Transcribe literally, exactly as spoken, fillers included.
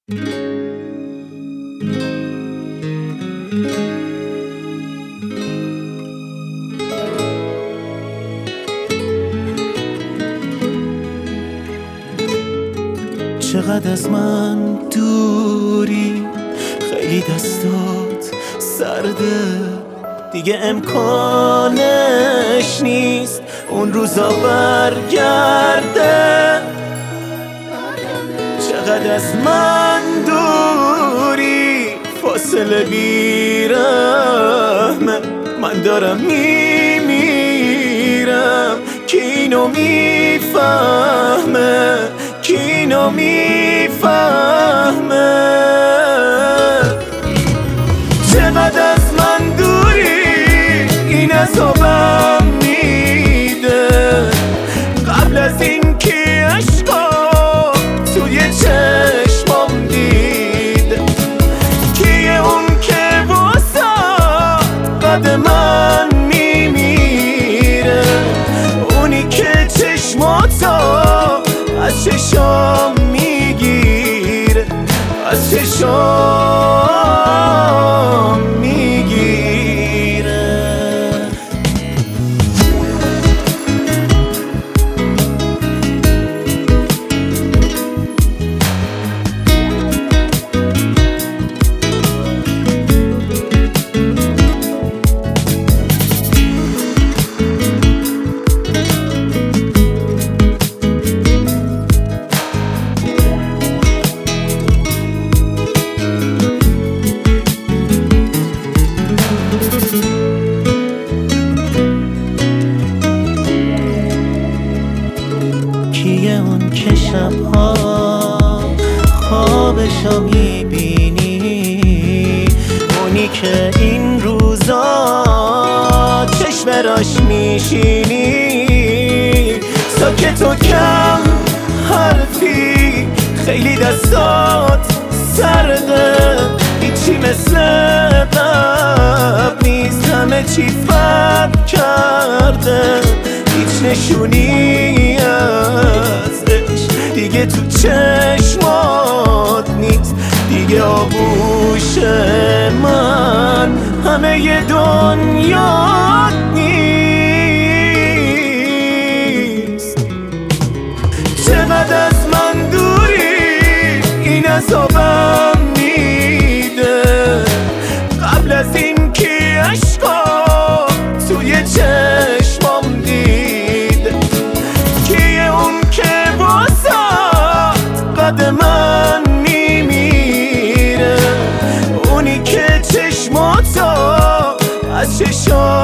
چقدر از من دوری، خیلی دستات سرده، دیگه امکانش نیست اون روزا برگرده. چقدر از من دوری، فاصله بیرحمه، من دارم میمیرم که اینو میفهمه، که اینو میفهمه. چقدر از من دوری، این عذابم میده، قبل از این که عشقا توی چشمام دید، کیه اون که واسه قد من میمیره، اونی که چشماتو از چشام میگیره، از چشام میگیره. کیه اون که شبها خوابشو میبینی، اونی که این روزا چشم راش میشینی، ساکت و کم حرفی، خیلی دستات سرده، هیچی مثل قبل نیست، همه چی فرق کرده، هیچ نشونی ازش دیگه تو چشمات نیست، دیگه آغوش من همه ی دنیات نیست. چقدر از من دوری، این عذابم میده، قبل از این که عشقا توی چشمام دید، کیه اون که واسه قد من میمیره، اونی که چشماتو از چشام